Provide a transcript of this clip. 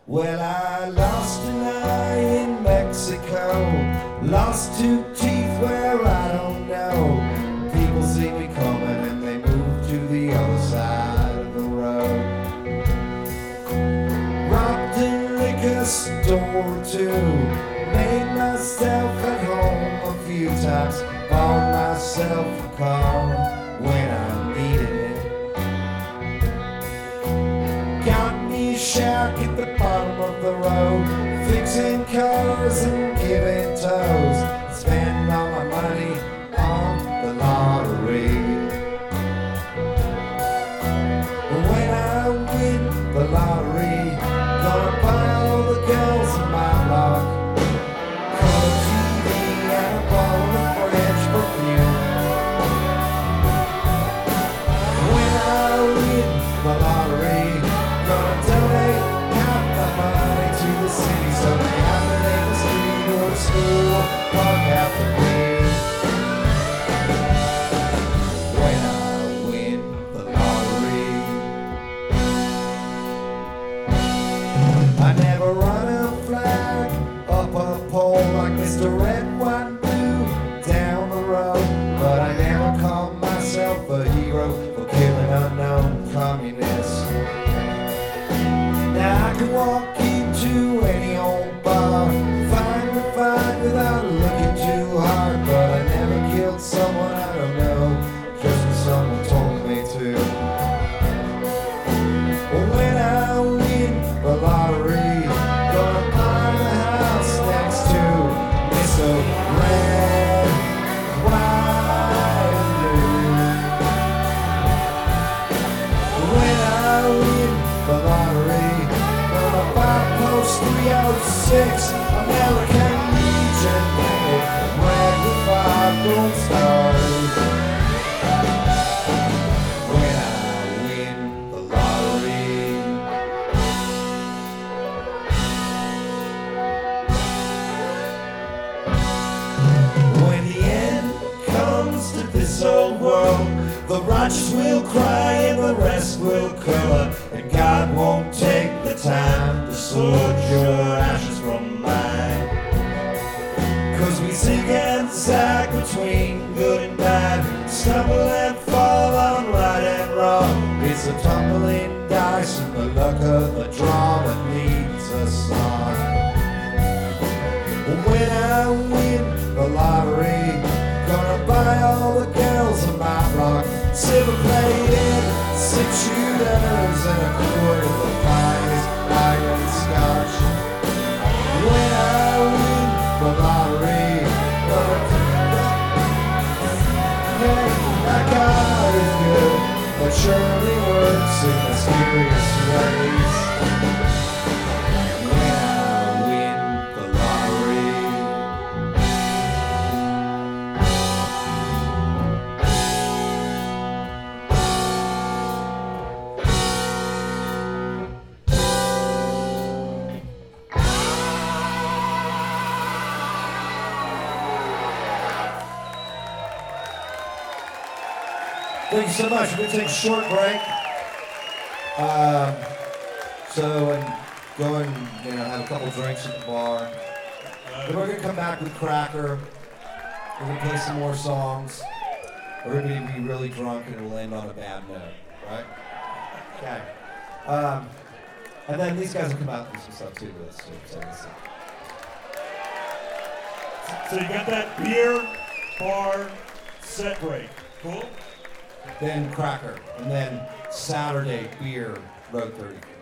Well, I lost an eye in Mexico, lost 2 teeth where I don't know. People see me coming and they move to the other side of the road. Robbed a liquor store or 2, made myself at home a few times, bought myself a car when I needed it. Got me a shack at the bottom of the road, fixing cars and giving toes, spend all my money on the lottery. When I win the lottery, gonna buy all the girls in my block, color TV and a bottle of French perfume. When I win the lottery, gonna donate half the money to the city so they have to make the street or the school or park half the green. When I win the lottery, I never run a flag up a pole like Mr. Red, White, Blue down the road, but I never call myself a hero for killing unknown communists. Now I can walk into any old bar, find the fight without looking too hard, but I never killed someone I don't know, just when someone told me to. When I win the lottery, gonna buy the house next to Mr. Red, White, and Blue. When I win the lottery, gonna buy Post 306 American Legion painted red with 5 gold stars. When I win the lottery, when the end comes to this old world, the righteous will cry and the rest will curl, and God won't take the time to sort your ashes from mine. 'Cause we zig and zag between good and bad, stumble and fall on right and wrong. It's a tumbling dice and the luck of the draw that leads us on. When I win the lottery, gonna buy all the girls on my block silver plated 6-shooters and a quart of the finest Highland Scotch. When I win the lottery, hey, my God is good, but surely works in mysterious ways. When I win the lottery, thank you so much. We're going to take a short break. And go and have a couple drinks at the bar. Then we're going to come back with Cracker. We're going to play some more songs. We're going to be really drunk and it'll end on a bad note, right? Okay. And then these guys will come out and do some stuff too with us. So you got that beer, bar, set break. Cool? Then Cracker. And then Saturday, beer, Road 34.